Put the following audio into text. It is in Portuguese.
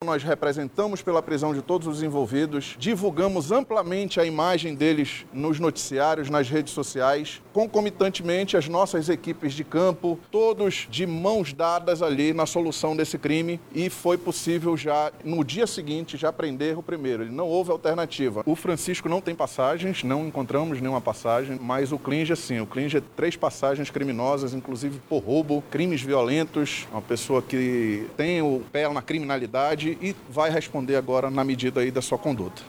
nós representamos pela prisão de todos os envolvidos, divulgamos amplamente a imagem deles nos noticiários, nas redes sociais, concomitantemente as nossas equipes de campo, todos de mãos dadas ali na solução desse crime, e foi possível já, no dia seguinte, já prender o primeiro. Não houve alternativa. O Francisco não tem passagens, não encontramos nenhuma passagem, mas o Klinger sim. O Klinger 3 passagens criminosas, inclusive por roubo, crimes violentos, uma pessoa que tem o pé na criminalidade e vai responder agora na medida aí da sua conduta.